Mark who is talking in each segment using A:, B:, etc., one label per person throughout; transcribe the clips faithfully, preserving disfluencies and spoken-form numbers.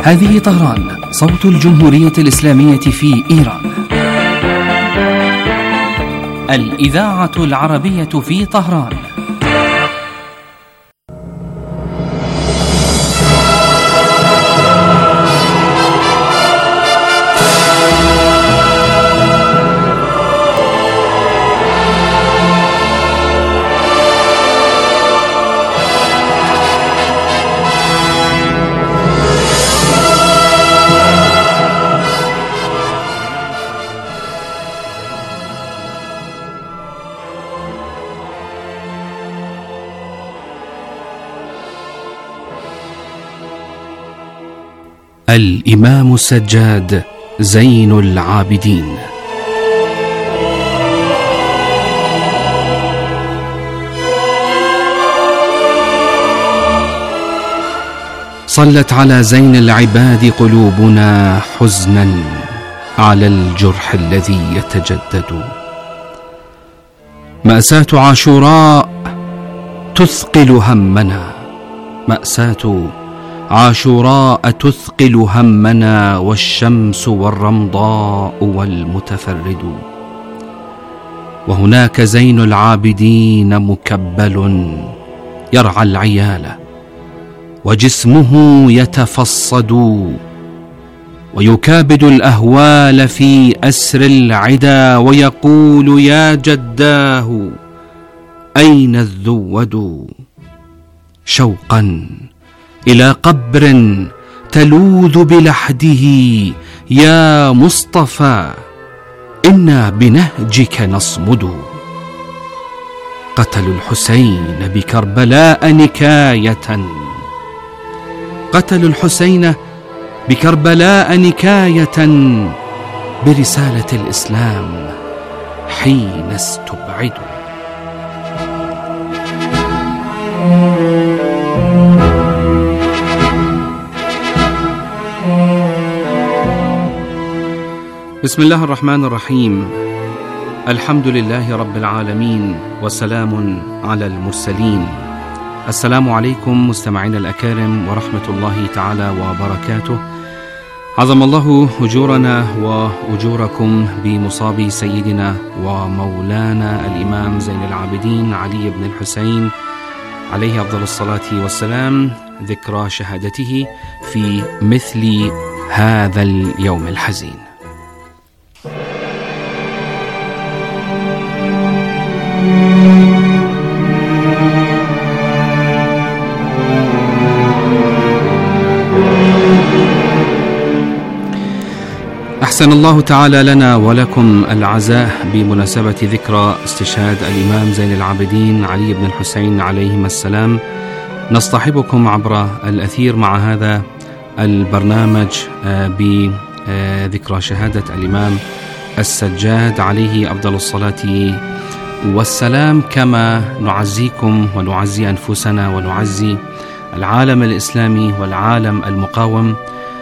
A: هذه طهران، صوت الجمهورية الإسلامية في إيران. الإذاعة العربية في طهران. الإمام السجاد زين العابدين. صلت على زين العباد قلوبنا حزنا على الجرح الذي يتجدد. مأساة عاشوراء تثقل همنا، مأساة عاشوراء تثقل همنا، والشمس والرمضاء والمتفرد. وهناك زين العابدين مكبل يرعى العيال، وجسمه يتفصد ويكابد الأهوال في أسر العدا، ويقول يا جداه أين الذود؟ شوقا إلى قبر تلوذ بلحده يا مصطفى، إنا بنهجك نصمد. قتلوا الحسين بكربلاء نكاية، قتلوا الحسين بكربلاء نكاية برسالة الإسلام حين استبعدوا. بسم الله الرحمن الرحيم. الحمد لله رب العالمين، وسلام على المرسلين. السلام عليكم مستمعينا الأكارم ورحمة الله تعالى وبركاته. عظم الله أجورنا وأجوركم بمصاب سيدنا ومولانا الإمام زين العابدين علي بن الحسين عليه أفضل الصلاة والسلام، ذكرى شهادته في مثل هذا اليوم الحزين. أحسن الله تعالى لنا ولكم العزاء بمناسبة ذكرى استشهاد الإمام زين العابدين علي بن الحسين عليهما السلام. نصطحبكم عبر الأثير مع هذا البرنامج بذكرى شهادة الإمام السجاد عليه أفضل الصلاة والسلام، كما نعزيكم ونعزي أنفسنا ونعزي العالم الإسلامي والعالم المقاوم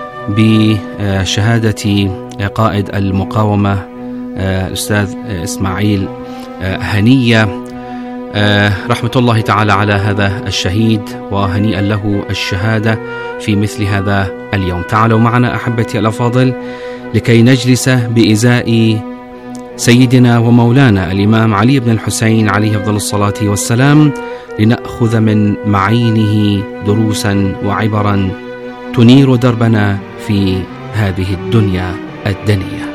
A: بشهادة قائد المقاومة الأستاذ إسماعيل هنية، رحمة الله تعالى على هذا الشهيد، وهنيئا له الشهادة في مثل هذا اليوم. تعالوا معنا أحبتي الأفاضل لكي نجلس بإزاء سيدنا ومولانا الإمام علي بن الحسين عليه أفضل الصلاة والسلام، لنأخذ من معينه دروسا وعبرا تنير دربنا في هذه الدنيا الدنية.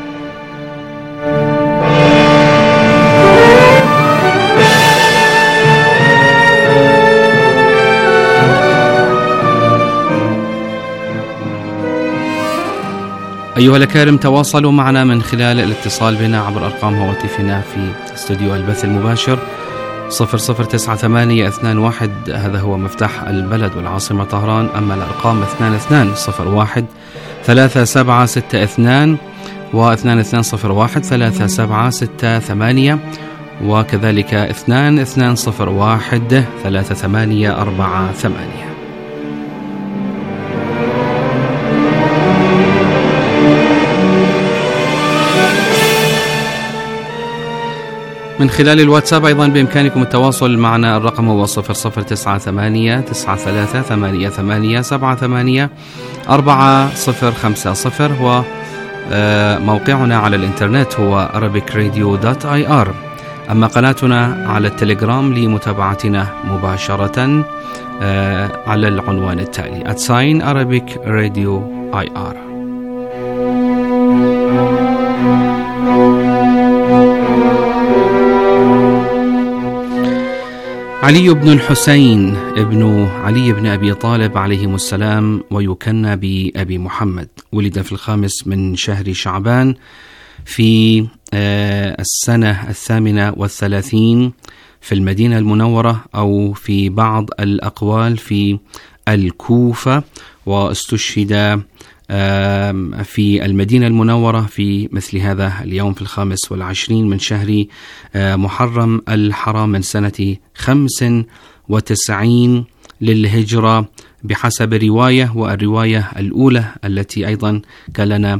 A: أيها الأكارم، تواصلوا معنا من خلال الاتصال بنا عبر أرقام هواتفنا في استوديو البث المباشر صفر صفر تسعة ثمانية اثنان واحد، هذا هو مفتاح البلد والعاصمة طهران. أما الأرقام اثنان اثنان صفر واحد ثلاثة سبعة ستة اثنان واثنان اثنان صفر واحد ثلاثة سبعة ستة ثمانية، وكذلك اثنان اثنان صفر واحد ثلاثة ثمانية أربعة ثمانية. من خلال الواتساب أيضا بإمكانكم التواصل معنا. الرقم هو صفر صفر تسعة ثمانية تسعة ثلاثة ثمانية ثمانية سبعة ثمانية أربعة صفر خمسة صفر. وموقعنا على الإنترنت هو arabic radio dot i r. أما قناتنا على التليجرام لمتابعتنا مباشرة على العنوان التالي at sign arabic radio i r. علي بن الحسين ابن علي بن أبي طالب عليهم السلام ويكنى بأبي محمد، ولد في الخامس من شهر شعبان في السنة الثامنة والثلاثين في المدينة المنورة، أو في بعض الأقوال في الكوفة، واستشهد في المدينة المنورة في مثل هذا اليوم في الخامس والعشرين من شهر محرم الحرام من سنة خمس وتسعين للهجرة بحسب رواية. والرواية الأولى التي أيضا كان لنا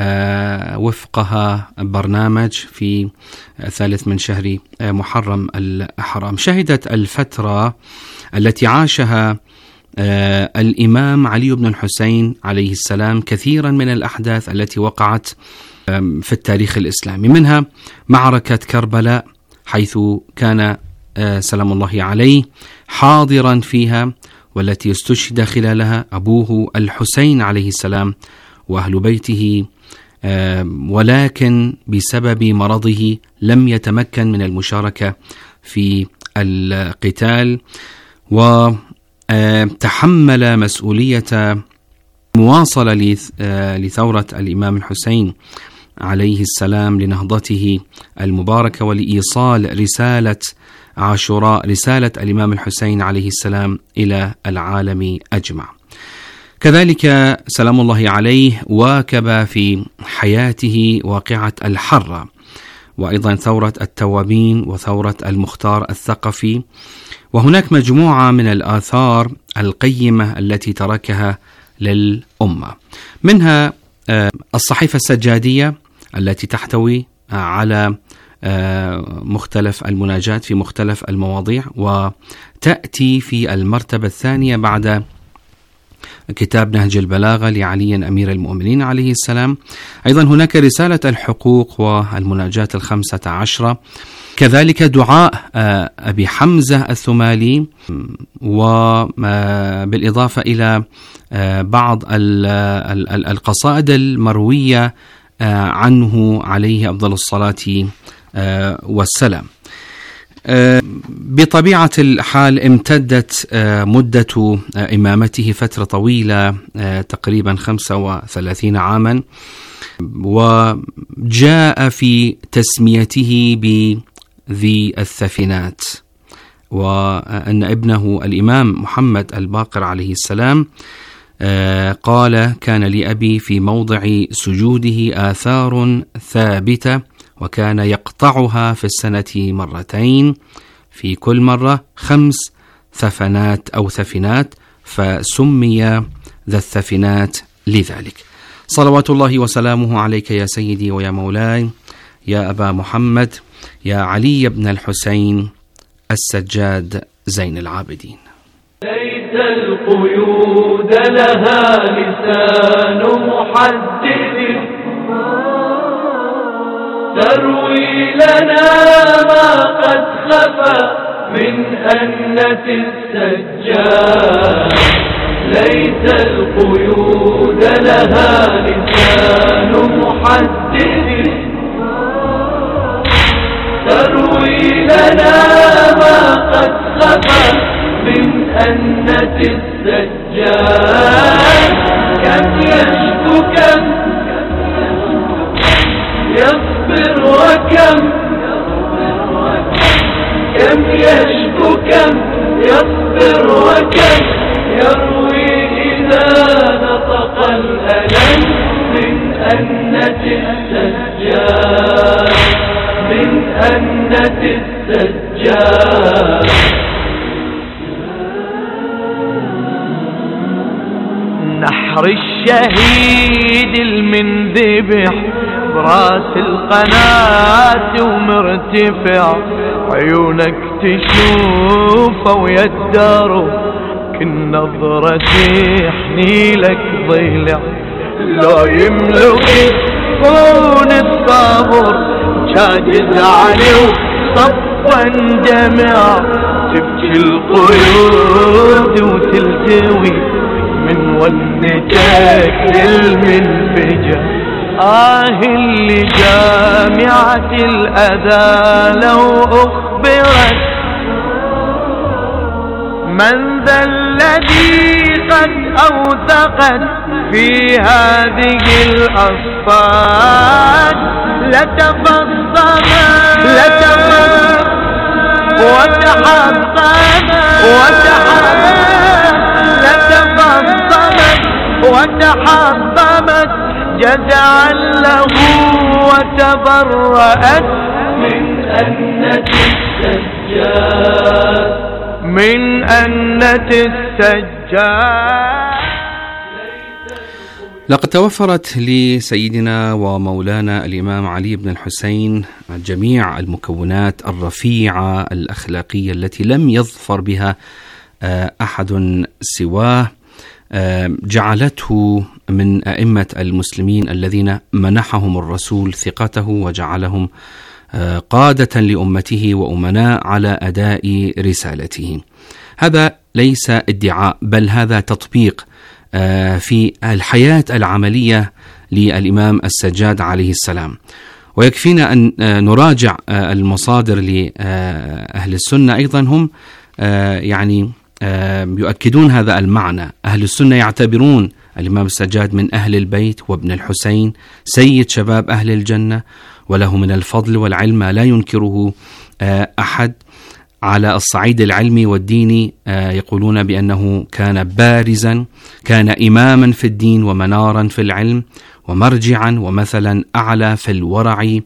A: وفقها برنامج في الثالث من شهر محرم الحرام. شهدت الفترة التي عاشها آه الإمام علي بن الحسين عليه السلام كثيرا من الأحداث التي وقعت آه في التاريخ الإسلامي، منها معركة كربلاء حيث كان آه سلام الله عليه حاضرا فيها، والتي استشهد خلالها أبوه الحسين عليه السلام وأهل بيته، آه ولكن بسبب مرضه لم يتمكن من المشاركة في القتال، و تحمل مسؤولية مواصلة لثورة الإمام الحسين عليه السلام لنهضته المباركة ولإيصال رسالة عاشوراء، رسالة الإمام الحسين عليه السلام إلى العالم أجمع. كذلك سلام الله عليه واكب في حياته واقعة الحرة، وأيضا ثورة التوابين وثورة المختار الثقفي. وهناك مجموعة من الآثار القيمة التي تركها للأمة، منها الصحيفة السجادية التي تحتوي على مختلف المناجات في مختلف المواضيع، وتأتي في المرتبة الثانية بعد كتاب نهج البلاغة لعلي أمير المؤمنين عليه السلام. أيضا هناك رسالة الحقوق والمناجات الخمسة عشرة، كذلك دعاء أبي حمزة الثمالي، وبالإضافة إلى بعض القصائد المروية عنه عليه أفضل الصلاة والسلام. بطبيعة الحال امتدت مدة إمامته فترة طويلة، تقريبا خمسة وثلاثين عاما، وجاء في تسميته بذي الثفنات، وأن ابنه الإمام محمد الباقر عليه السلام قال: كان لأبي في موضع سجوده آثار ثابتة، وكان يقطعها في السنة مرتين، في كل مرة خمس ثفنات أو ثفنات، فسمي ذا الثفنات لذلك. صلوات الله وسلامه عليك يا سيدي ويا مولاي، يا أبا محمد، يا علي بن الحسين السجاد زين العابدين.
B: ليس القيود لها لسان محدد تروي لنا ما قد خفى من أنة السجاد. ليس القيود لها لسان محدد تروي لنا ما قد خفى من أنة السجاد. كم يشكو كم يصبر وكم كم يشكو كم يصبر وكم يروي إذا نطق الألم من أنة السجاد من أنة السجاد. نحر الشهيد المنذبح براس القناة ومرتفع، عيونك تشوفه ويا الدرب كل نظرة تحني لك ضلع. لو يملك يكون الصبر جاجز عليه وصفا جمع، تبكي القيود وتلتوي من ونتك المنفجر. آه اللي جامعة الأذى لو أخبرت من ذا الذي قد أوثقت في هذه الأصفاد لتفصمت لتفصمت وتحطمت وتحطمت لتفصمت وتحطمت جزعا له وتبرأت من أنة السجاد من أنة السجاد.
A: لقد توفرت لسيدنا ومولانا الإمام علي بن الحسين جميع المكونات الرفيعة الأخلاقية التي لم يظفر بها أحد سواه، جعلته من أئمة المسلمين الذين منحهم الرسول ثقته وجعلهم قادة لأمته وأمناء على أداء رسالته. هذا ليس ادعاء، بل هذا تطبيق في الحياة العملية للإمام السجاد عليه السلام. ويكفينا أن نراجع المصادر لأهل السنة، أيضا هم يعني يؤكدون هذا المعنى. أهل السنة يعتبرون الإمام السجاد من أهل البيت وابن الحسين سيد شباب أهل الجنة، وله من الفضل والعلم ما لا ينكره أحد. على الصعيد العلمي والديني يقولون بأنه كان بارزا، كان إماما في الدين ومنارا في العلم ومرجعا ومثلا أعلى في الورع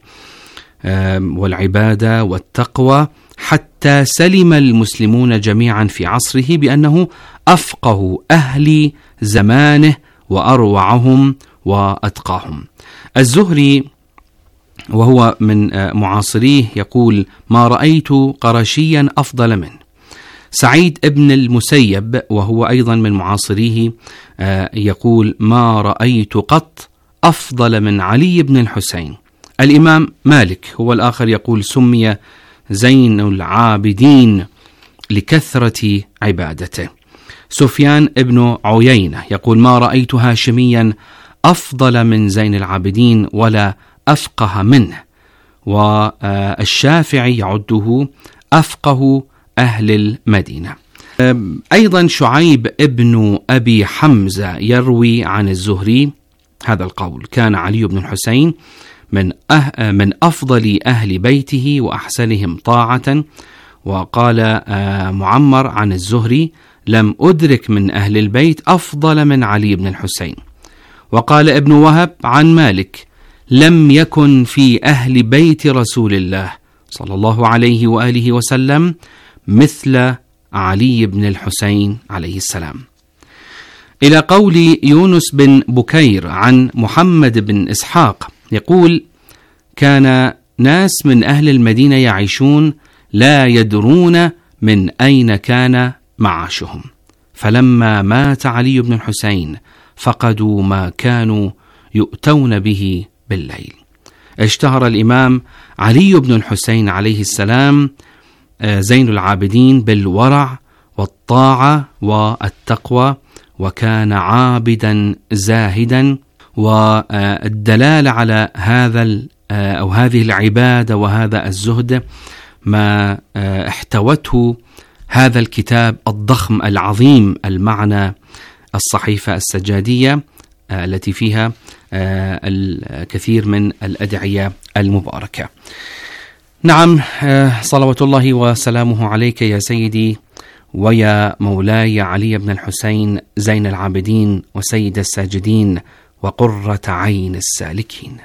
A: والعبادة والتقوى، حتى سلم المسلمون جميعا في عصره بأنه أفقه أهل زمانه وأروعهم وأتقاهم. الزهري وهو من معاصريه يقول: ما رأيت قرشيا أفضل منه. سعيد ابن المسيب وهو أيضا من معاصريه يقول: ما رأيت قط أفضل من علي بن الحسين. الإمام مالك هو الآخر يقول: سمي زين العابدين لكثرة عبادته. سفيان ابن عيينة يقول: ما رأيت هاشميا أفضل من زين العابدين ولا أفقه منه. والشافعي يعده أفقه أهل المدينة. أيضا شعيب ابن أبي حمزة يروي عن الزهري هذا القول: كان علي بن الحسين من أه من أفضل أهل بيته وأحسنهم طاعة. وقال معمر عن الزهري: لم أدرك من أهل البيت أفضل من علي بن الحسين. وقال ابن وهب عن مالك: لم يكن في أهل بيت رسول الله صلى الله عليه وآله وسلم مثل علي بن الحسين عليه السلام. إلى قول يونس بن بكير عن محمد بن إسحاق يقول: كان ناس من أهل المدينة يعيشون لا يدرون من أين كان معاشهم، فلما مات علي بن الحسين فقدوا ما كانوا يؤتون به بالليل. اشتهر الإمام علي بن الحسين عليه السلام زين العابدين بالورع والطاعة والتقوى، وكان عابدا زاهدا. والدلالة على هذا أو هذه العبادة وهذا الزهد ما احتوته هذا الكتاب الضخم العظيم المعنى، الصحيفة السجادية التي فيها الكثير من الأدعية المباركة. نعم، صلوات الله وسلامه عليك يا سيدي ويا مولاي علي بن الحسين زين العابدين وسيد الساجدين وقرة عين السالكين.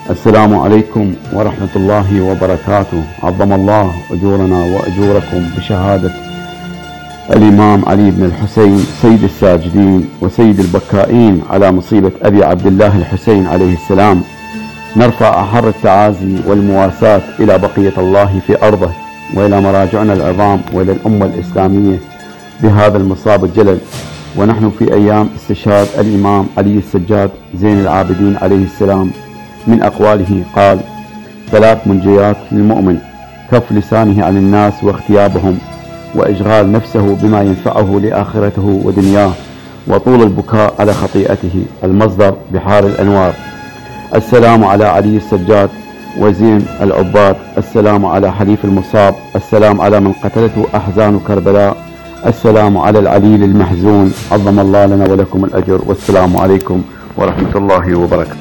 C: السلام عليكم ورحمة الله وبركاته. عظم الله أجورنا وأجوركم بشهادة الإمام علي بن الحسين سيد الساجدين وسيد البكائين على مصيبة أبي عبد الله الحسين عليه السلام. نرفع أحر التعازي والمواساة إلى بقية الله في أرضه وإلى مراجعنا العظام وإلى الأمة الإسلامية بهذا المصاب الجلل، ونحن في أيام استشهاد الإمام علي السجاد زين العابدين عليه السلام. من أقواله قال: ثلاث منجيات للمؤمن: كف لسانه عن الناس واغتيابهم، وإشغال نفسه بما ينفعه لآخرته ودنياه، وطول البكاء على خطيئته. المصدر: بحار الأنوار. السلام على علي السجاد وزين العباد. السلام على حليف المصاب. السلام على من قتلته أحزان كربلاء. السلام على العليل المحزون. عظم الله لنا ولكم الأجر، والسلام عليكم ورحمة الله وبركاته.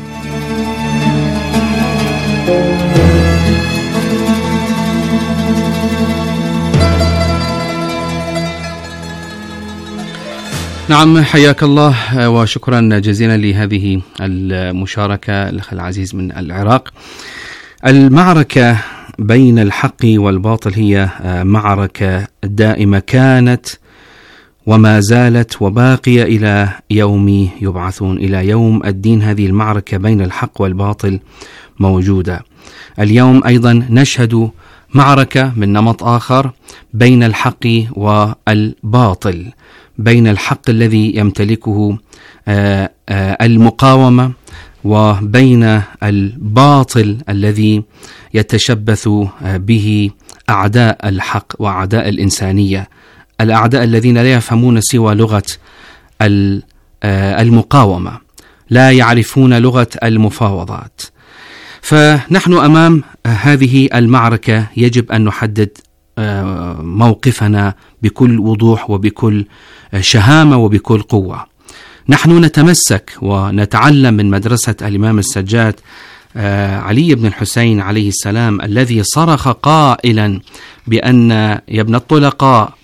A: نعم، حياك الله وشكرا جزيلا لهذه المشاركة الأخ العزيز من العراق. المعركة بين الحق والباطل هي معركة دائمة، كانت وما زالت وباقية إلى يوم يبعثون، إلى يوم الدين. هذه المعركة بين الحق والباطل موجودة. اليوم أيضا نشهد معركة من نمط آخر بين الحق والباطل، بين الحق الذي يمتلكه المقاومة وبين الباطل الذي يتشبث به أعداء الحق وأعداء الإنسانية، الأعداء الذين لا يفهمون سوى لغة المقاومة، لا يعرفون لغة المفاوضات. فنحن أمام هذه المعركة يجب أن نحدد موقفنا بكل وضوح وبكل شهامة وبكل قوة. نحن نتمسك ونتعلم من مدرسة الإمام السجاد علي بن الحسين عليه السلام، الذي صرخ قائلا بأن يا ابن الطلقاء،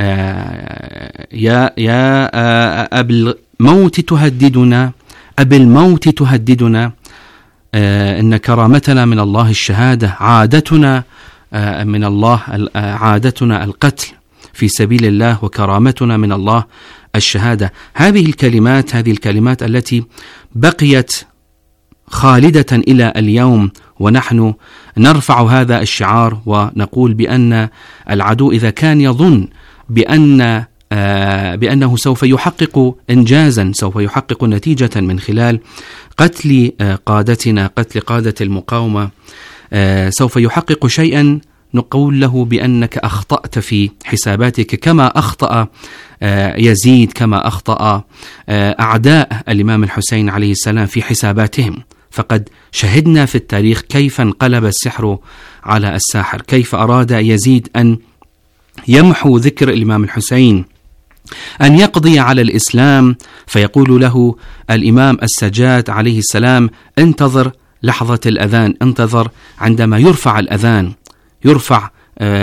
A: يا يا أبي الموت تهددنا، أبي الموت تهددنا، إن كرامتنا من الله الشهادة، عادتنا من الله عادتنا القتل في سبيل الله، وكرامتنا من الله الشهادة. هذه الكلمات هذه الكلمات التي بقيت خالدة إلى اليوم، ونحن نرفع هذا الشعار ونقول بأن العدو إذا كان يظن بأن آه بأنه سوف يحقق إنجازا، سوف يحقق نتيجة من خلال قتل آه قادتنا، قتل قادة المقاومة، آه سوف يحقق شيئا، نقول له بأنك أخطأت في حساباتك، كما أخطأ آه يزيد، كما أخطأ آه أعداء الإمام الحسين عليه السلام في حساباتهم. فقد شهدنا في التاريخ كيف انقلب السحر على الساحر، كيف أراد يزيد أن يمحو ذكر الإمام الحسين، أن يقضي على الإسلام، فيقول له الإمام السجاد عليه السلام: انتظر لحظة الأذان، انتظر عندما يرفع الأذان، يرفع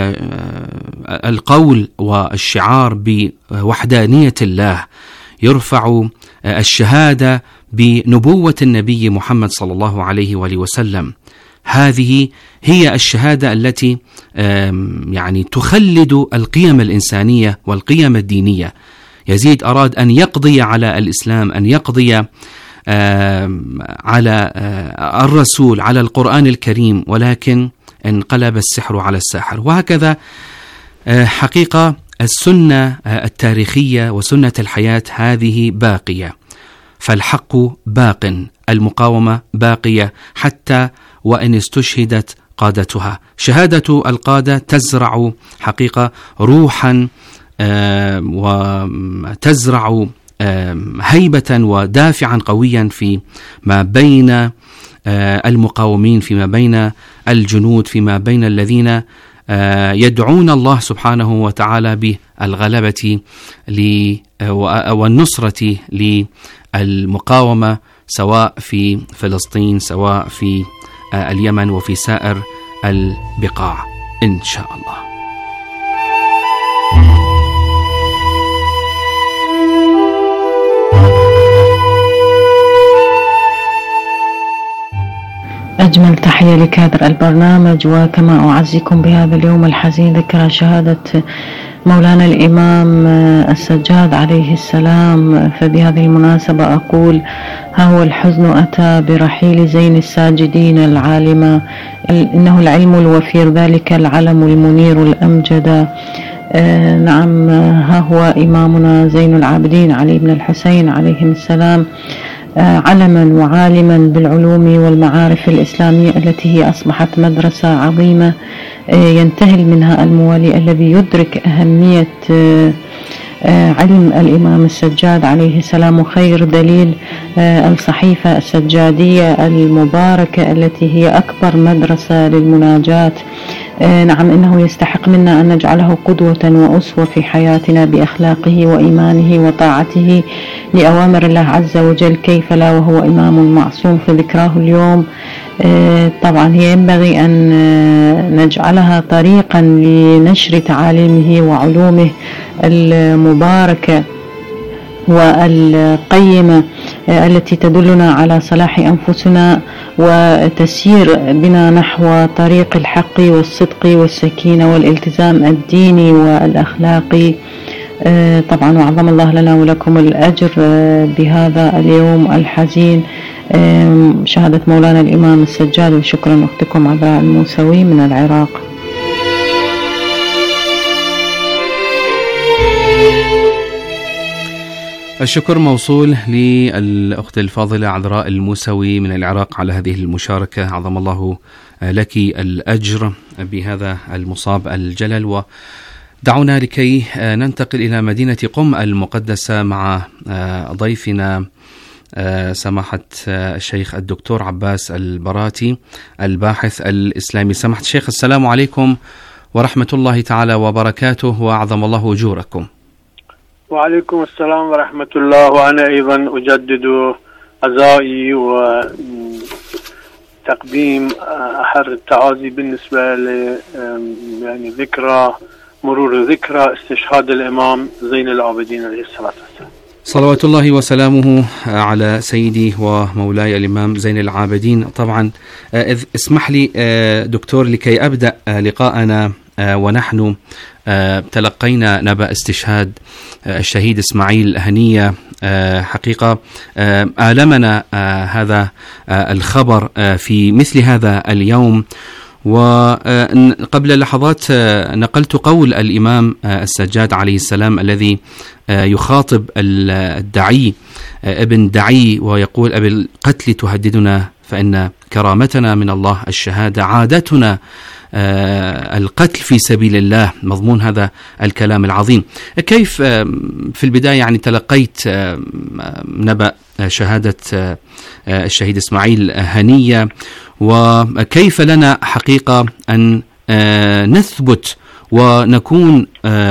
A: القول والشعار بوحدانية الله، يرفع الشهادة بنبوة النبي محمد صلى الله عليه وآله وسلم. هذه هي الشهادة التي يعني تخلد القيم الإنسانية والقيم الدينية. يزيد أراد أن يقضي على الإسلام، أن يقضي على الرسول، على القرآن الكريم، ولكن انقلب السحر على الساحر. وهكذا حقيقة السنة التاريخية وسنة الحياة هذه باقية، فالحق باق، المقاومة باقية حتى وإن استشهدت قادتها. شهادة القادة تزرع حقيقة روحا وتزرع هيبة ودافعا قويا في ما بين المقاومين، فيما بين الجنود، فيما بين الذين يدعون الله سبحانه وتعالى بالغلبة والنصرة للمقاومة، سواء في فلسطين، سواء في اليمن، وفي سائر البقاع إن شاء الله.
D: أجمل تحية لكادر البرنامج، وكما أعزيكم بهذا اليوم الحزين ذكرى شهادة مولانا الإمام السجاد عليه السلام، فبهذه المناسبة أقول ها هو الحزن أتى برحيل زين الساجدين العالمة، إنه العلم الوفير ذلك العلم المنير الأمجد. آه نعم، ها هو إمامنا زين العابدين علي بن الحسين عليهم السلام، آه علما وعالما بالعلوم والمعارف الإسلامية التي هي أصبحت مدرسة عظيمة آه ينتهل منها الموالي الذي يدرك أهمية آه آه علم الإمام السجاد عليه السلام. خير دليل آه الصحيفة السجادية المباركة التي هي أكبر مدرسة للمناجاة. آه نعم، إنه يستحق منا أن نجعله قدوة وأسوة في حياتنا بأخلاقه وإيمانه وطاعته لأوامر الله عز وجل، كيف لا وهو إمام معصوم. فذكراه اليوم آه طبعا هي ينبغي أن آه نجعلها طريقا لنشر تعاليمه وعلومه المباركة والقيمة التي تدلنا على صلاح أنفسنا وتسير بنا نحو طريق الحق والصدق والسكينة والالتزام الديني والأخلاقي. طبعا وعظم الله لنا ولكم الأجر بهذا اليوم الحزين، شهادة مولانا الإمام السجاد. وشكرا أختكم عذراء الموسوي من العراق.
A: الشكر موصول للأخت الفاضلة عذراء الموسوي من العراق على هذه المشاركة، عظم الله لك الأجر بهذا المصاب الجلل. ودعونا لكي ننتقل إلى مدينة قم المقدسة مع ضيفنا سماحة الشيخ الدكتور عباس البراتي الباحث الإسلامي. سماحة الشيخ، السلام عليكم ورحمة الله تعالى وبركاته، وأعظم الله أجوركم.
E: وعليكم السلام ورحمة الله، وأنا أيضا أجدد عزائي وتقديم أحر التعازي بالنسبة ل يعني ذكرى مرور ذكرى استشهاد الإمام زين العابدين عليه الصلاة والسلام.
A: صلوات الله وسلامه على سيدي ومولاي الإمام زين العابدين. طبعا اسمح لي دكتور لكي أبدأ لقاءنا ونحن تلقينا نبأ استشهاد الشهيد إسماعيل هنية. حقيقة آلمنا هذا الخبر في مثل هذا اليوم، وقبل لحظات نقلت قول الإمام السجاد عليه السلام الذي يخاطب الدعي ابن دعي ويقول: أبي القتل تهددنا فإن كرامتنا من الله الشهادة، عادتنا القتل في سبيل الله. مضمون هذا الكلام العظيم. كيف في البداية يعني تلقيت نبأ شهادة الشهيد إسماعيل هنية، وكيف لنا حقيقة أن نثبت ونكون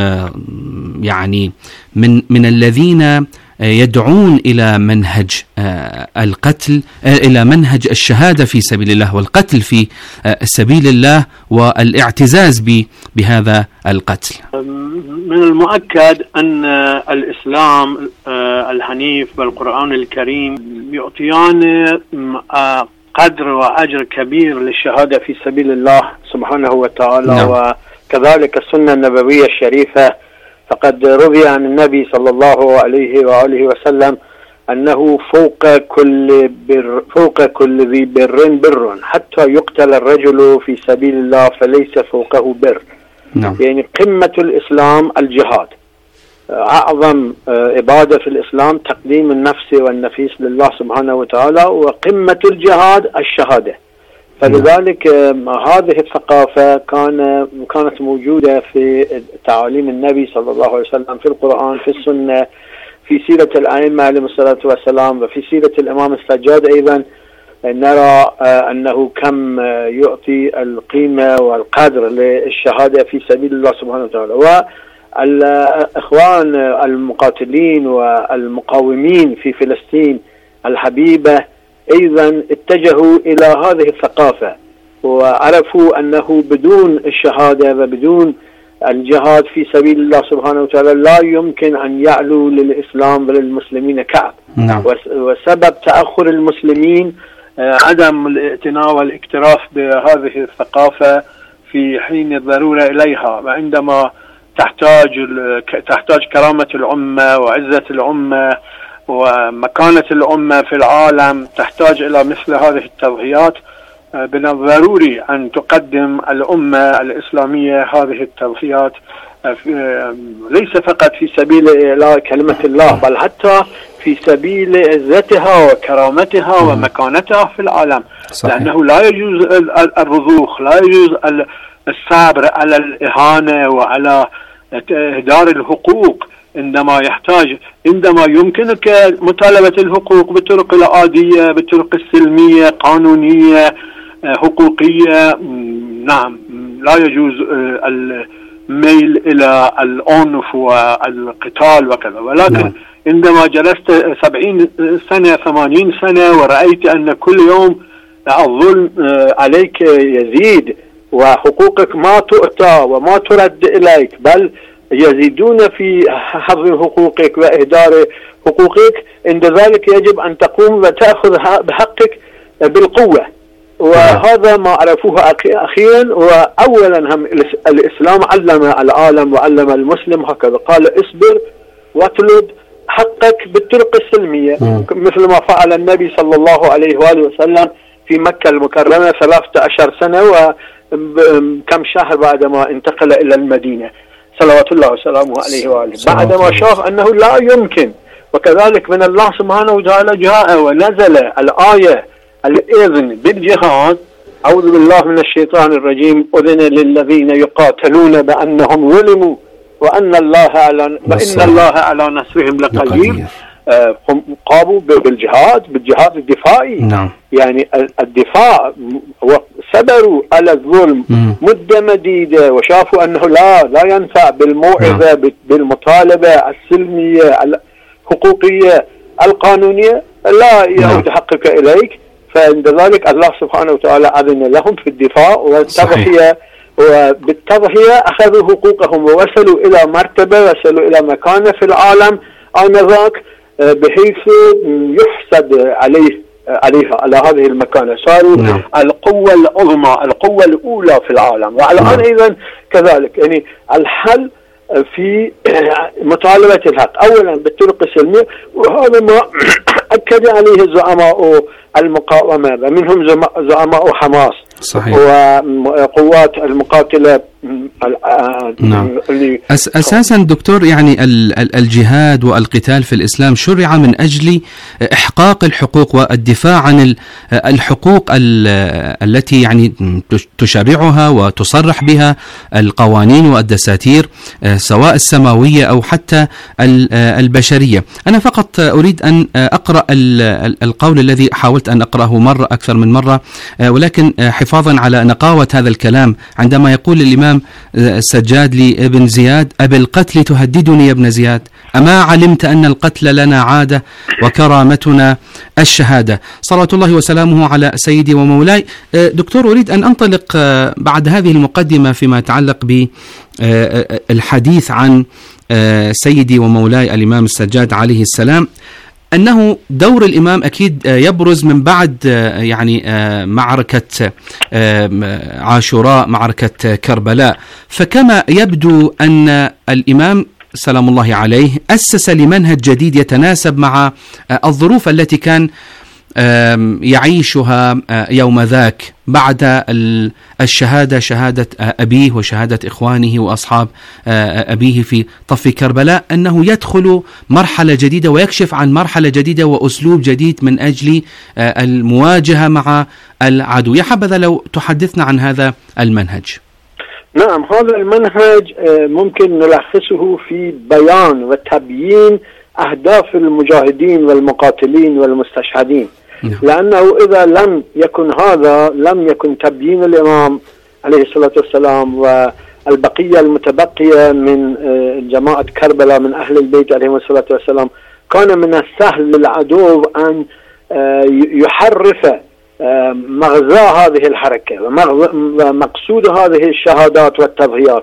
A: يعني من من الذين يدعون إلى منهج القتل، إلى منهج الشهادة في سبيل الله والقتل في سبيل الله والاعتزاز بهذا القتل؟
E: من المؤكد أن الإسلام الحنيف والقرآن الكريم يعطيان قدر وأجر كبير للشهادة في سبيل الله سبحانه وتعالى. نعم. وكذلك السنة النبوية الشريفة، فقد روي عن النبي صلى الله عليه وآله وسلم أنه فوق كل بر فوق كل ذي بر بر، حتى يقتل الرجل في سبيل الله فليس فوقه بر. نعم. يعني قمة الإسلام الجهاد، أعظم عبادة في الإسلام تقديم النفس والنفيس لله سبحانه وتعالى، وقمة الجهاد الشهادة. فلذلك هذه الثقافة كان كانت موجودة في تعاليم النبي صلى الله عليه وسلم، في القرآن، في السنة، في سيرة الأئمة عليهم الصلاة والسلام، وفي سيرة الإمام السجاد أيضا نرى أنه كم يعطي القيمة والقدر للشهادة في سبيل الله سبحانه وتعالى. والإخوان المقاتلين والمقاومين في فلسطين الحبيبة أيضا اتجهوا إلى هذه الثقافة، وعرفوا أنه بدون الشهادة وبدون الجهاد في سبيل الله سبحانه وتعالى لا يمكن أن يعلو للإسلام وللمسلمين كعب. نعم. وسبب تأخر المسلمين عدم الاعتناء والاكتراث بهذه الثقافة في حين الضرورة إليها، وعندما تحتاج تحتاج كرامة الأمة وعزة الأمة ومكانة الأمة في العالم تحتاج إلى مثل هذه التضحيات. من الضروري أن تقدم الأمة الإسلامية هذه التضحيات ليس فقط في سبيل إعلاء كلمة الله، بل حتى في سبيل عزتها وكرامتها ومكانتها في العالم. صحيح. لأنه لا يجوز الرضوخ، لا يجوز الصبر على الإهانة وعلى إهدار الحقوق عندما يحتاج عندما يمكنك مطالبة الحقوق بالطرق العادية، بالطرق السلمية، قانونية، حقوقية. نعم، لا يجوز الميل إلى العنف والقتال وكذا. ولكن نعم. عندما جلست سبعين سنة ثمانين سنة ورأيت أن كل يوم الظلم عليك يزيد وحقوقك ما تؤتى وما ترد إليك، بل يزيدون في حظ حقوقك وإهدار حقوقك، عند ذلك يجب أن تقوم وتأخذ بحقك بالقوة. وهذا ما عرفوه أخيرا. وأولا هم الإسلام علم العالم وعلم المسلم هكذا، قال اصبر واطلب حقك بالطرق السلمية، مثل ما فعل النبي صلى الله عليه وآله وسلم في مكة المكرمة ثلاثة عشر سنة وكم شهر بعدما انتقل إلى المدينة صلوات الله وسلامه عليه وآله، بعدما شاف أنه لا يمكن. وكذلك من الله سبحانه وتعالى جاء ونزل الآية الإذن بالجهاد. أعوذ بالله من الشيطان الرجيم، أذن للذين يقاتلون بأنهم ظلموا وأن الله على وإن الله على نصرهم لقدير. هم قاموا بالجهاد بالجهاد الدفاعي. نعم. يعني الدفاع، وصبروا على الظلم مدة مديدة وشافوا أنه لا لا ينفع بالموعظة. نعم. بالمطالبة السلمية الحقوقية القانونية لا يعود حقك إليك، فعند ذلك الله سبحانه وتعالى أذن لهم في الدفاع والتضحية، وبالتضحية أخذوا حقوقهم ووصلوا إلى مرتبة، وصلوا إلى مكانة في العالم آنذاك بحيث يحسد عليه عليها على هذه المكانة، صاروا نعم. القوة العظمى، القوة الأولى في العالم. والآن نعم. أيضا كذلك، يعني الحل في مطالبة الحق أولا بالطرق السلمية، وهذا ما أكد عليه زعماء المقاومة، منهم زعماء حماس. صحيح. وقوات المقاتلة.
A: نعم. أس أساسا دكتور، يعني الجهاد والقتال في الإسلام شرع من أجل إحقاق الحقوق والدفاع عن الحقوق التي يعني تشرعها وتصرح بها القوانين والدساتير، سواء السماوية أو حتى البشرية. أنا فقط أريد أن أقرأ القول الذي حاولت أن أقرأه مرة أكثر من مرة، ولكن حفاظا على نقاوة هذا الكلام، عندما يقول الإمام السجاد لابن زياد: أبي القتل تهددني يا ابن زياد، أما علمت أن القتل لنا عادة وكرامتنا الشهادة. صلوات الله وسلامه على سيدي ومولاي. دكتور، أريد أن أنطلق بعد هذه المقدمة فيما يتعلق بالحديث عن سيدي ومولاي الإمام السجاد عليه السلام، أنه دور الإمام أكيد يبرز من بعد يعني معركة عاشوراء، معركة كربلاء. فكما يبدو أن الإمام سلام الله عليه أسس لمنهج جديد يتناسب مع الظروف التي كان يعيشها يوم ذاك بعد الشهادة، شهادة أبيه وشهادة إخوانه وأصحاب أبيه في طف كربلاء، أنه يدخل مرحلة جديدة ويكشف عن مرحلة جديدة وأسلوب جديد من أجل المواجهة مع العدو. يا حبذا لو تحدثنا عن هذا المنهج.
E: نعم، هذا المنهج ممكن نلخصه في بيان وتبيين أهداف المجاهدين والمقاتلين والمستشهدين. لأنه إذا لم يكن هذا لم يكن تبيين الإمام عليه الصلاة والسلام والبقية المتبقية من جماعة كربلاء من أهل البيت عليهم الصلاة والسلام، كان من السهل للعدو أن يحرف مغزى هذه الحركة ومقصود هذه الشهادات والتضحيات،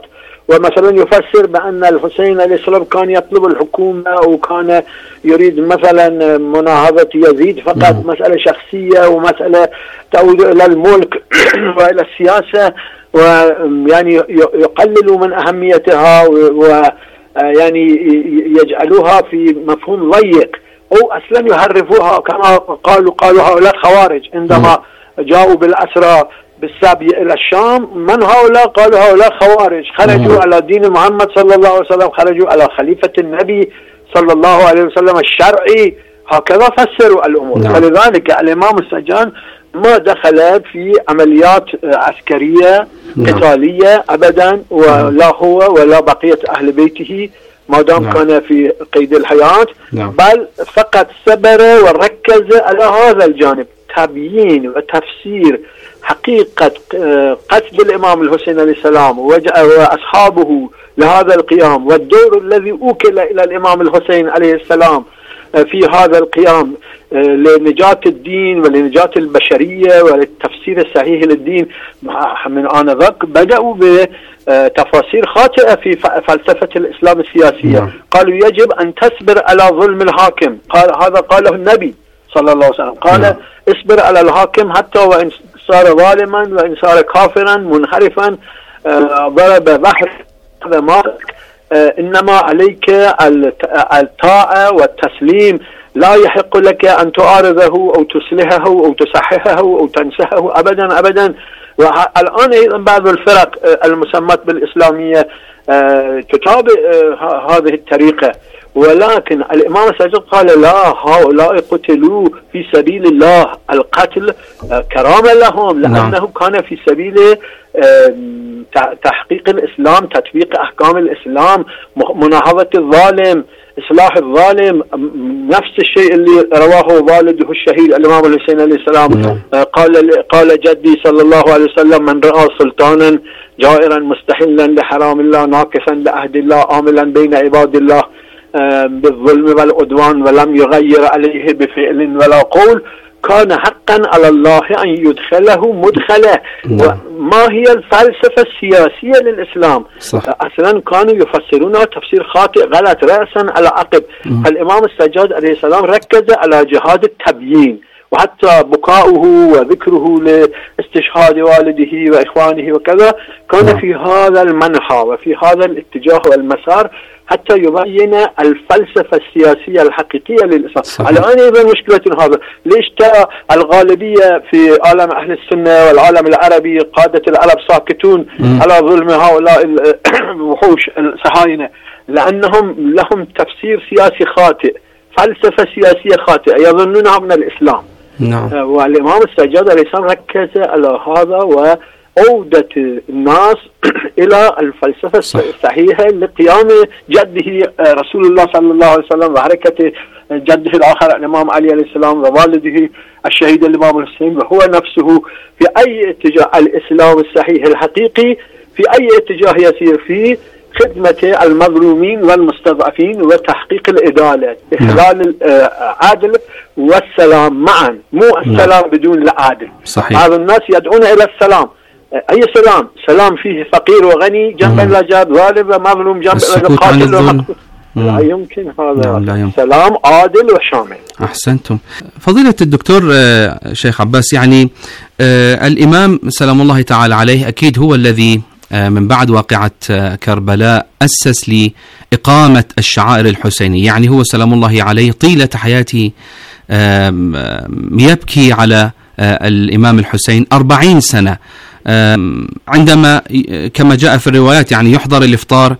E: ومثلا يفسر بأن الحسين عليه السلام كان يطلب الحكومة وكان يريد مثلا مناهضة يزيد فقط مسألة شخصية ومسألة تعود إلى الملك وإلى السياسة، ويعني يقلل من أهميتها ويعني يجعلوها في مفهوم ضيق، أو أصلا يحرفوها كما قالوا قالوا هؤلاء خوارج عندما جاءوا بالأسرى بالسابية إلى الشام. من هؤلاء؟ قالوا هؤلاء خوارج خرجوا على دين محمد صلى الله عليه وسلم، خرجوا على خليفة النبي صلى الله عليه وسلم الشرعي، هكذا فسروا الأمور. فلذلك الإمام السجان ما دخل في عمليات عسكرية قتالية أبدا، ولا هو ولا بقية أهل بيته ما دام كان في قيد الحياة، بل فقط صبر وركز على هذا الجانب، تبيين وتفسير حقيقة قتل الإمام الحسين عليه السلام وأصحابه لهذا القيام، والدور الذي أوكل إلى الإمام الحسين عليه السلام في هذا القيام لنجاة الدين ولنجاة البشرية وللتفسير الصحيح للدين. من آنذاك بدأوا بتفاسير خاطئة في فلسفة الإسلام السياسية. قالوا يجب أن تصبر على ظلم الحاكم، قال هذا قاله النبي صلى الله عليه وسلم، قال اصبر على الحاكم حتى وإن صار ظالما وإن صار كافرا منحرفا ضرب بحر هذا مالك، إنما عليك الطاعة والتسليم، لا يحق لك أن تعارضه أو تصلحه أو تصححه أو تنسحه أبدا أبدا. والآن أيضا بعض الفرق المسمات بالإسلامية تتابع هذه الطريقة، ولكن الإمام السجاد قال لا، هؤلاء قتلوا في سبيل الله، القتل كرامة لهم لأنه كان في سبيل تحقيق الإسلام، تطبيق أحكام الإسلام، مناهضة الظالم، إصلاح الظالم. نفس الشيء اللي رواه والده الشهيد الإمام الحسين عليه السلام، قال قال جدي صلى الله عليه وسلم من رأى سلطانا جائرا مستحلا لحرام الله ناقصا لعهد الله عاملا بين عباد الله بالظلم والعدوان ولم يغير عليه بفعل ولا قول كان حقا على الله أن يدخله مدخله. وما هي الفلسفة السياسية للإسلام؟ صح. أصلا كانوا يفسرونها تفسير خاطئ غلط رأسا على عقب. الإمام السجاد عليه السلام ركز على جهاد التبيين، وحتى بكاؤه وذكره لاستشهاد والده وإخوانه وكذا كان في هذا المنحى وفي هذا الاتجاه والمسار حتى يبين الفلسفة السياسية الحقيقية للإسلام. الآن أيضا مشكلة هذا، ليش ترى الغالبية في عالم أهل السنة والعالم العربي قادة العرب ساكتون م. على ظلم هؤلاء الوحوش الصهاينة؟ لأنهم لهم تفسير سياسي خاطئ، فلسفة سياسية خاطئة يظنونها من الإسلام. نعم. والإمام السجاد عليه السلام ركز على هذا وأودة الناس إلى الفلسفة صح. الصحيحة لقيام جده رسول الله صلى الله عليه وسلم وحركة جده الآخر الإمام علي عليه السلام ووالده الشهيد الإمام الحسين، وهو نفسه في أي اتجاه الإسلام الصحيح الحقيقي في أي اتجاه يسير فيه خدمة المظلومين والمستضعفين وتحقيق العدالة، إحلال العدل والسلام معا، مو السلام بدون العدل. هذا الناس يدعون إلى السلام. أي سلام؟ سلام فيه فقير وغني جنب لا جاد، ظالم ومظلوم جنب قاتل ومقتول. لا يمكن هذا. لا يمكن. سلام عادل وشامل.
A: أحسنتم. فضيلة الدكتور شيخ عباس، يعني الإمام سلام الله تعالى عليه أكيد هو الذي من بعد واقعة كربلاء أسس لإقامة الشعائر الحسينية، يعني هو سلام الله عليه طيلة حياته يبكي على الإمام الحسين أربعين سنة، عندما كما جاء في الروايات يعني يحضر الإفطار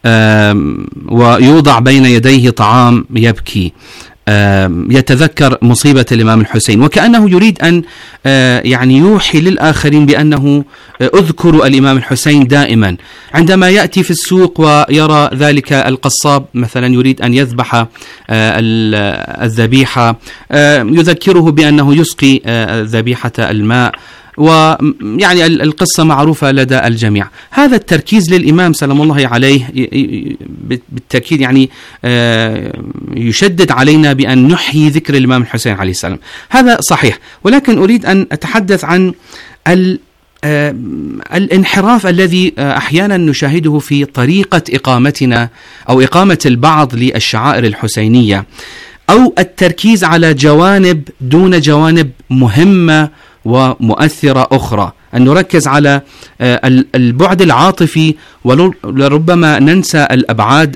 A: ويوضع بين يديه طعام يبكي، يتذكر مصيبة الإمام الحسين، وكأنه يريد أن يعني يوحي للآخرين بأنه أذكر الإمام الحسين دائما. عندما يأتي في السوق ويرى ذلك القصاب مثلا يريد أن يذبح الذبيحة يذكره بأنه يسقي ذبيحة الماء، ويعني القصة معروفة لدى الجميع. هذا التركيز للإمام سلام الله عليه بالتأكيد يعني يشدد علينا بأن نحيي ذكر الإمام الحسين عليه السلام، هذا صحيح. ولكن أريد أن أتحدث عن الانحراف الذي أحيانا نشاهده في طريقة إقامتنا أو إقامة البعض للشعائر الحسينية، أو التركيز على جوانب دون جوانب مهمة ومؤثرة أخرى، أن نركز على البعد العاطفي ولربما ننسى الأبعاد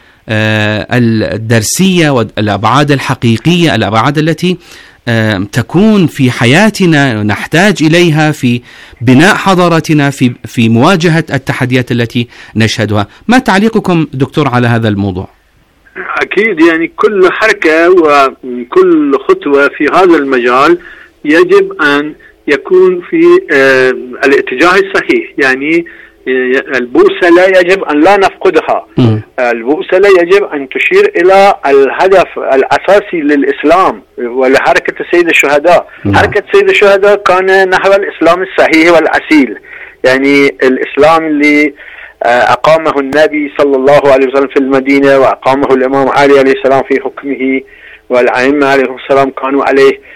A: الدرسية والأبعاد الحقيقية، الأبعاد التي تكون في حياتنا نحتاج إليها في بناء حضارتنا، في في مواجهة التحديات التي نشهدها. ما تعليقكم دكتور على هذا الموضوع؟
E: أكيد يعني كل حركة وكل خطوة في هذا المجال يجب أن يكون في الاتجاه الصحيح، يعني البوصلة يجب أن لا نفقدها. م. البوصلة يجب أن تشير إلى الهدف الأساسي للإسلام ولحركة سيد الشهداء. م. حركة سيد الشهداء كان نحو الإسلام الصحيح والأصيل، يعني الإسلام اللي أقامه النبي صلى الله عليه وسلم في المدينة، وأقامه الإمام علي عليه السلام في حكمه، والأئمة عليهم السلام كانوا عليه.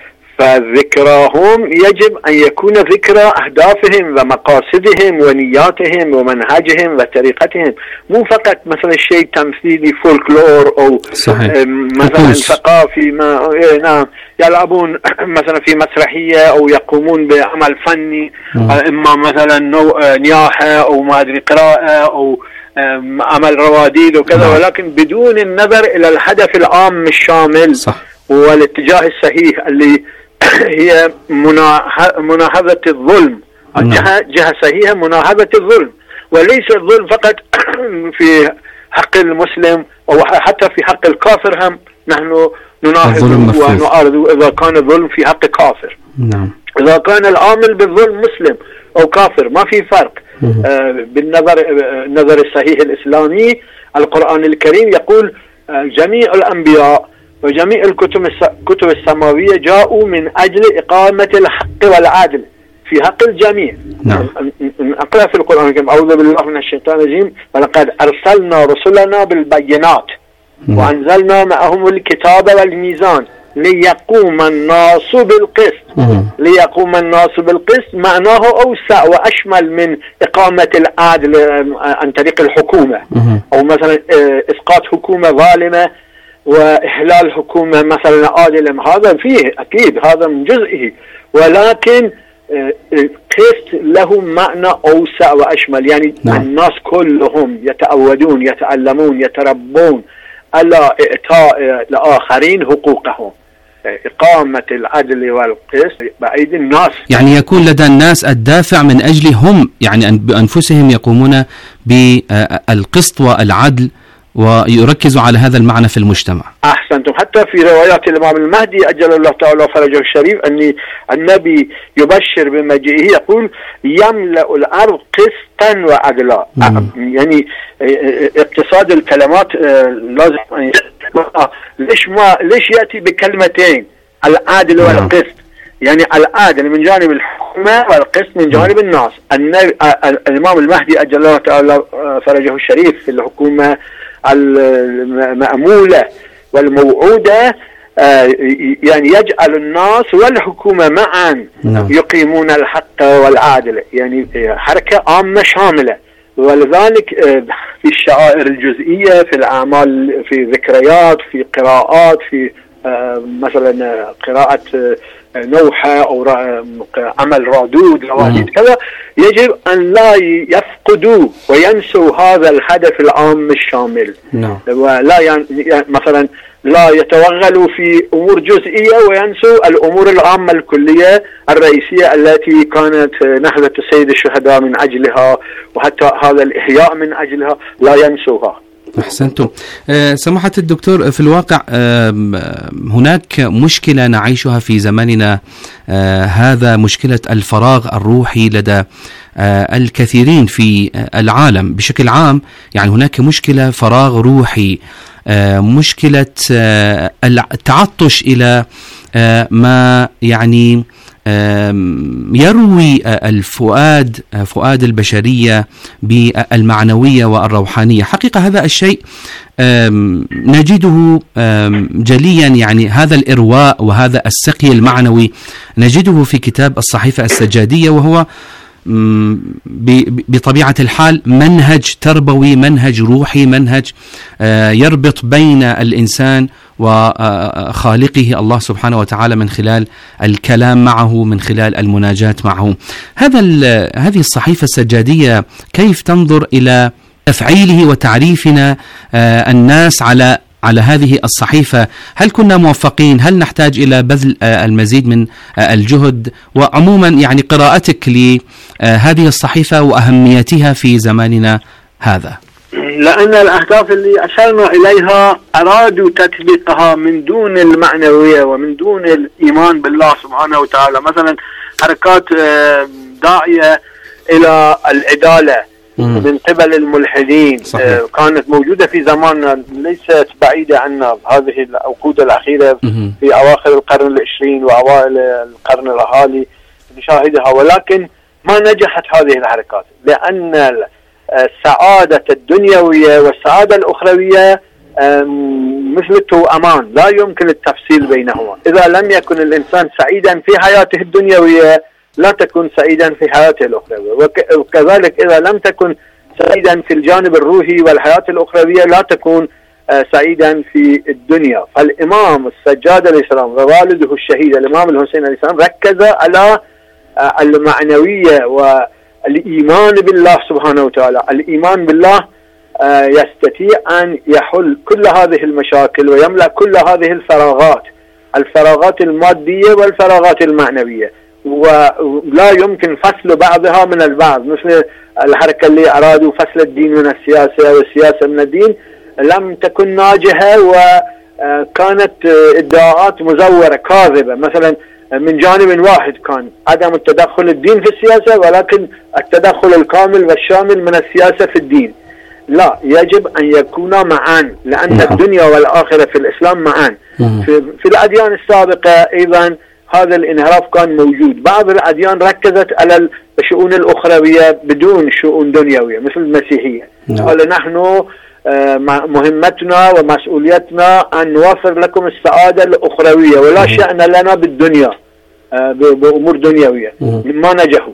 E: فذكراهم يجب أن يكون ذكرى أهدافهم ومقاصدهم ونياتهم ومنهجهم وطريقتهم، مو فقط مثلا شيء تمثيلي فولكلور أو صحيح. مثلا ثقافي ما نعم يلعبون مثلا في مسرحية أو يقومون بعمل فني، م. إما مثلا نياحة أو ما أدري قراءة أو عمل رواديد وكذا، م. ولكن بدون النظر إلى الهدف العام الشامل صح. والاتجاه الصحيح اللي هي مناهضة الظلم. الجهة جهة صحيحة مناهضة الظلم، وليس الظلم فقط في حق المسلم أو حتى في حق الكافر، هم نحن نناهض ونعارض إذا كان الظلم في حق كافر. نعم. إذا كان العامل بالظلم مسلم أو كافر ما في فرق. آه بالنظر النظر الصحيح الإسلامي القرآن الكريم يقول آه جميع الأنبياء وجميع الكتب الكتب السماوية جاءوا من أجل إقامة الحق والعدل في حق الجميع. نعم. أقرأ في القرآن الكريم أعوذ بالله من الشيطان الرجيم ولقد أرسلنا رسلنا بالبينات نعم. وأنزلنا معهم الكتاب والميزان ليقوم الناس بالقسط. نعم. ليقوم الناس بالقسط معناه أوسع وأشمل من إقامة العدل عن طريق الحكومة. نعم. أو مثلا إسقاط حكومة ظالمة وإحلال حكومة مثلا عادلة، هذا فيه أكيد هذا من جزئه، ولكن قسط له معنى أوسع وأشمل، يعني نعم. الناس كلهم يتعودون يتعلمون يتربون على إعطاء الآخرين حقوقهم، إقامة العدل والقسط بأيدي الناس،
A: يعني يكون لدى الناس الدافع من أجل هم يعني بأنفسهم يقومون بالقسط والعدل ويركزوا على هذا المعنى في المجتمع.
E: أحسنتم. حتى في روايات الإمام المهدي أجل الله تعالى فرجه الشريف أن النبي يبشر بمجيئه يقول يملأ الأرض قسطا وعدلا. يعني اقتصاد الكلمات لازم ليش ما ليش يأتي بكلمتين العدل والقسط، يعني العدل من جانب الحكومة والقسط من جانب الناس. الإمام المهدي أجل الله تعالى فرجه الشريف في الحكومة المأمولة والموعودة يعني يجعل الناس والحكومة معا يقيمون الحق والعدل، يعني حركة عامة شاملة. ولذلك في الشعائر الجزئية، في الأعمال، في ذكريات، في قراءات، في مثلا قراءة نوحة أو عمل رادود رواديد كذا، يجب أن لا يفقدوا وينسوا هذا الهدف العام الشامل. نعم. ولا يعني مثلا لا يتوغلوا في أمور جزئية وينسوا الأمور العامة الكلية الرئيسية التي كانت نهضة سيد الشهداء من أجلها، وحتى هذا الإحياء من أجلها لا ينسوها.
A: أحسنتم. أه سماحة الدكتور، في الواقع أه هناك مشكلة نعيشها في زماننا أه هذا، مشكلة الفراغ الروحي لدى أه الكثيرين في العالم بشكل عام. يعني هناك مشكلة فراغ روحي، أه مشكلة أه التعطش إلى أه ما يعني يروي الفؤاد فؤاد البشرية بالمعنوية والروحانية. حقيقة هذا الشيء نجده جليا، يعني هذا الإرواء وهذا السقي المعنوي نجده في كتاب الصحيفة السجادية، وهو بطبيعة الحال منهج تربوي، منهج روحي، منهج يربط بين الإنسان وخالقه الله سبحانه وتعالى من خلال الكلام معه، من خلال المناجاة معه. هذا هذه الصحيفة السجادية كيف تنظر إلى تفعيله وتعريفنا الناس على على هذه الصحيفة؟ هل كنا موفقين؟ هل نحتاج إلى بذل المزيد من الجهد؟ وعموما يعني قراءتك لهذه الصحيفة وأهميتها في زماننا هذا.
E: لأن الأهداف اللي أشرنا إليها أرادوا تطبيقها من دون المعنوية ومن دون الإيمان بالله سبحانه وتعالى. مثلا حركات داعية إلى العدالة من قبل الملحدين صحيح. كانت موجودة في زماننا، ليست بعيدة عنا هذه العقود الأخيرة في أواخر القرن العشرين وأوائل القرن الحالي نشاهدها، ولكن ما نجحت هذه الحركات لأن السعادة الدنيوية والسعادة الأخروية مثل التوأمان، لا يمكن التفصيل بينهما. إذا لم يكن الإنسان سعيدا في حياته الدنيوية لا تكون سعيدا في حياته الأخروية، وكذلك إذا لم تكن سعيدا في الجانب الروحي والحياة الأخروية لا تكون سعيدا في الدنيا. فالإمام السجاد عليه السلام ووالده الشهيد الإمام الحسين عليه السلام ركز على المعنوية والإيمان بالله سبحانه وتعالى. الإيمان بالله يستطيع أن يحل كل هذه المشاكل ويملأ كل هذه الفراغات، الفراغات المادية والفراغات المعنوية، ولا يمكن فصل بعضها من البعض. مثل الحركة اللي أرادوا فصل الدين من السياسة والسياسة من الدين لم تكن ناجحة، وكانت ادعاءات مزورة كاذبة. مثلا من جانب واحد كان عدم التدخل الدين في السياسة، ولكن التدخل الكامل والشامل من السياسة في الدين. لا، يجب أن يكونا معا، لأن الدنيا والآخرة في الإسلام معا. في, في الأديان السابقة أيضا هذا الانحراف كان موجود. بعض الأديان ركزت على الشؤون الأخروية بدون شؤون دنيوية مثل المسيحية. قال نحن مهمتنا ومسؤوليتنا أن نوفر لكم السعادة الأخروية ولا شأن لنا بالدنيا بأمور دنيوية. مما نجحوا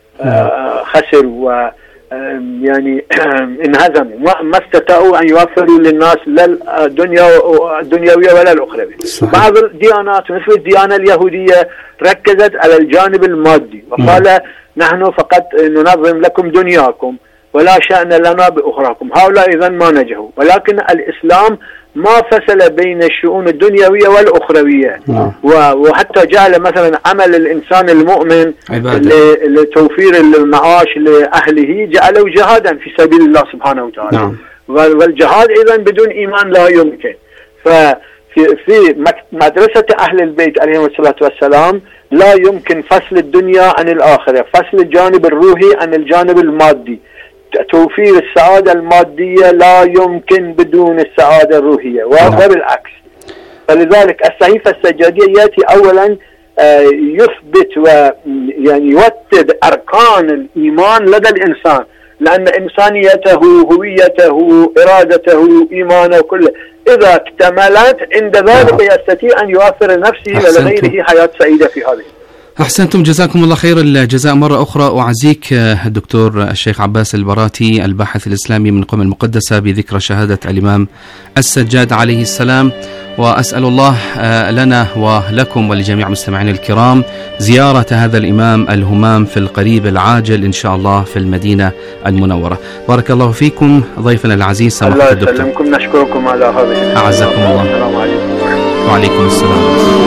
E: خسروا يعني انهزموا، ما استطاعوا أن يوفروا للناس لا الدنيا الدنيوية ولا الأخروية. بعض الديانات مثل الديانة اليهودية ركزت على الجانب المادي وقال نحن فقط ننظم لكم دنياكم ولا شأن لنا بأخراكم. هؤلاء إذن ما نجحوا، ولكن الإسلام ما فصل بين الشؤون الدنيوية والأخروية، وحتى جعل مثلا عمل الإنسان المؤمن لتوفير المعاش لأهله جعله جهادا في سبيل الله سبحانه وتعالى. نعم. والجهاد إذن بدون إيمان لا يمكن. ففي في مدرسة أهل البيت عليهم الصلاة والسلام لا يمكن فصل الدنيا عن الآخرة، فصل الجانب الروحي عن الجانب المادي. توفير السعادة المادية لا يمكن بدون السعادة الروحية وبالعكس. فلذلك الصحيفة السجادية يأتي أولا يثبت ويعني يوتد أركان الإيمان لدى الإنسان، لأن إنسانيته هويته إرادته إيمانه كله إذا اكتملت عند ذلك يستطيع أن يوفر لنفسه ولغيره حياة سعيدة في هذه.
A: أحسنتم، جزاكم الله خير الجزاء مرة أخرى. أعزيك الدكتور الشيخ عباس البراتي الباحث الإسلامي من القم المقدسة بذكرى شهادة الإمام السجاد عليه السلام، وأسأل الله لنا ولكم ولجميع مستمعين الكرام زيارة هذا الإمام الهمام في القريب العاجل إن شاء الله في المدينة المنورة. بارك الله فيكم ضيفنا العزيز سماحة الدكتور.
E: الله يسلمكم، نشكركم على هذه.
A: أعزكم الله.
E: السلام عليكم.
A: وعليكم السلام.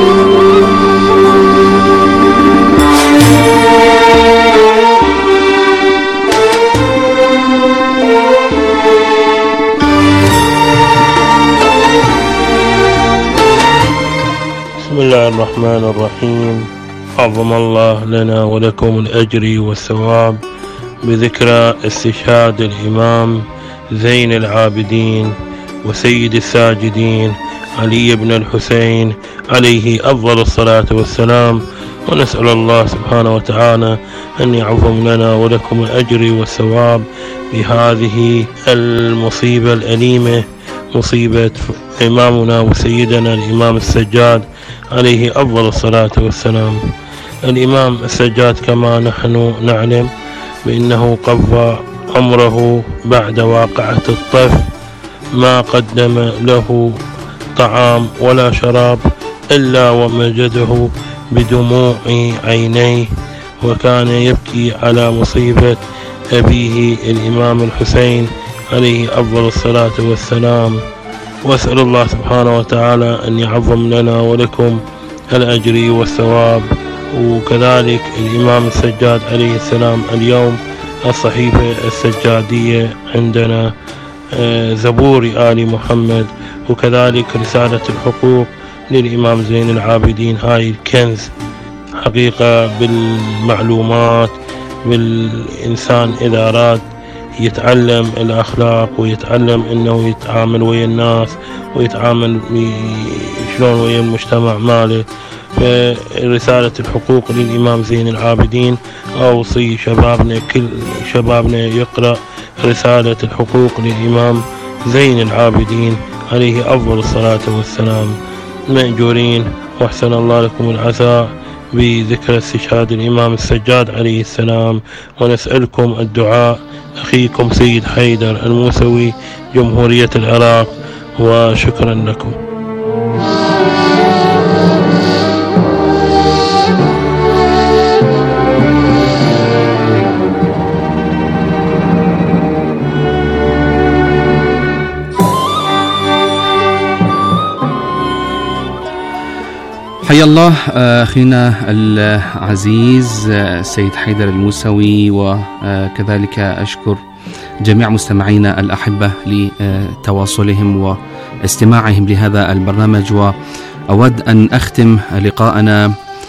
F: بسم الله الرحمن الرحيم. عظم الله لنا ولكم الأجر والثواب بذكرى استشهاد الإمام زين العابدين وسيد الساجدين علي بن الحسين عليه أفضل الصلاة والسلام، ونسأل الله سبحانه وتعالى أن يعظم لنا ولكم الأجر والثواب بهذه المصيبة الأليمة، مصيبة إمامنا وسيدنا الإمام السجاد عليه أفضل الصلاة والسلام. الإمام السجاد كما نحن نعلم بأنه قضى عمره بعد واقعة الطف، ما قدم له طعام ولا شراب إلا ومجده بدموع عينيه، وكان يبكي على مصيبة أبيه الإمام الحسين عليه أفضل الصلاة والسلام. وأسأل الله سبحانه وتعالى أن يعظم لنا ولكم الأجر والثواب. وكذلك الإمام السجاد عليه السلام اليوم الصحيفة السجادية عندنا زبور آل محمد، وكذلك رسالة الحقوق للإمام زين العابدين. هاي الكنز حقيقة بالمعلومات، بالإنسان إذا أراد يتعلم الأخلاق ويتعلم أنه يتعامل ويا الناس ويتعامل شلون ويا المجتمع ماله. فرسالة الحقوق للإمام زين العابدين أوصي شبابنا، كل شبابنا يقرأ رسالة الحقوق للإمام زين العابدين عليه أفضل الصلاة والسلام. مأجورين، وأحسن الله لكم العزاء بذكرى استشهاد الإمام السجاد عليه السلام. ونسألكم الدعاء، أخيكم سيد حيدر الموسوي، جمهورية العراق، وشكرا لكم.
A: حيا الله أخينا العزيز السيد حيدر الموسوي، وكذلك أشكر جميع مستمعينا الأحبة لتواصلهم واستماعهم لهذا البرنامج. وأود أن أختم لقاءنا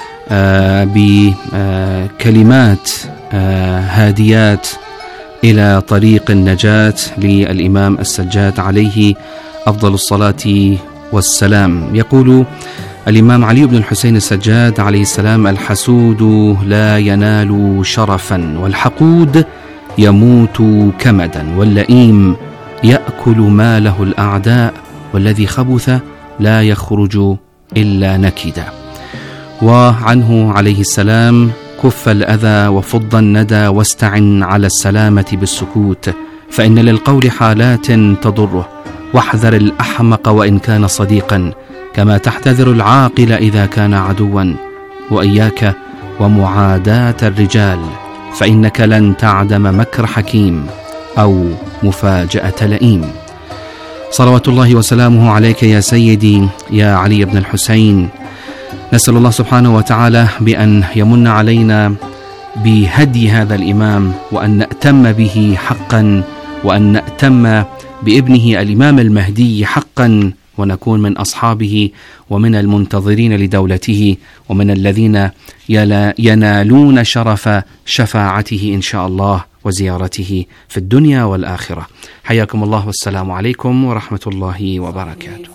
A: بكلمات هاديات إلى طريق النجاة للإمام السجاد عليه أفضل الصلاة والسلام. يقول الإمام علي بن الحسين السجاد عليه السلام: الحسود لا ينال شرفا، والحقود يموت كمدا، واللئيم يأكل ماله الأعداء، والذي خبث لا يخرج إلا نكدا. وعنه عليه السلام: كف الأذى وفض الندى، واستعن على السلامة بالسكوت، فإن للقول حالات تضره، واحذر الأحمق وإن كان صديقا، كما تحتذر العاقل إذا كان عدوا، وإياك ومعاداة الرجال، فإنك لن تعدم مكر حكيم أو مفاجأة لئيم. صلوات الله وسلامه عليك يا سيدي يا علي بن الحسين. نسأل الله سبحانه وتعالى بأن يمن علينا بهدي هذا الإمام، وأن نأتم به حقا، وأن نأتم بابنه الإمام المهدي حقا، ونكون من أصحابه ومن المنتظرين لدولته ومن الذين ينالون شرف شفاعته إن شاء الله وزيارته في الدنيا والآخرة. حياكم الله، والسلام عليكم ورحمة الله وبركاته.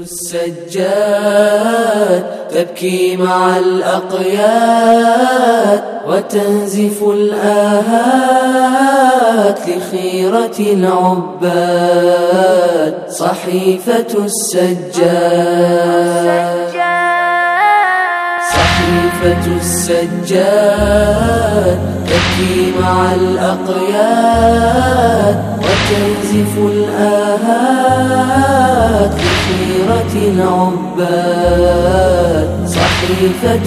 G: السجاد تبكي مع الأقياد، وتنزف الآهات لخيرة العباد. صحيفة السجاد، صحيفة السجاد تبكي مع الأقياد، وتنزف الآهات لخيرة العباد. صحيفة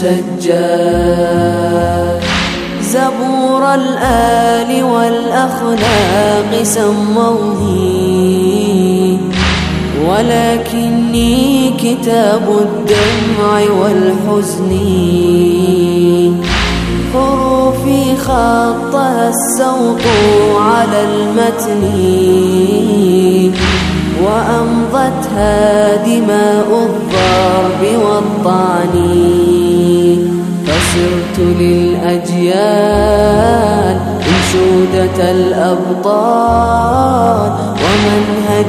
G: السجاد زبور الآل والأخلاق سموني، ولكني كتاب الدمع والحزن. حروفي خطها السوط على المتن، وأمضتها دماء الضرب والطعن. فصرت للأجيال أنشودة الأبطال، ومنهج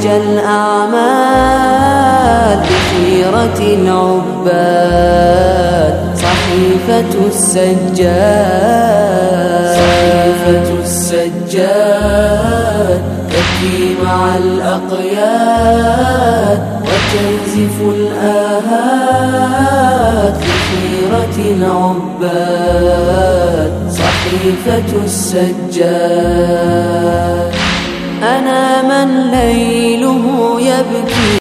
G: الأعمال بخيرة العباد. صحيفة السجاد، صحيفة السجاد تبكي مع الأقياد، وتنزف الآهات بخيرة طريقة العباد صحيفة السجاد. أنا من ليله يبكي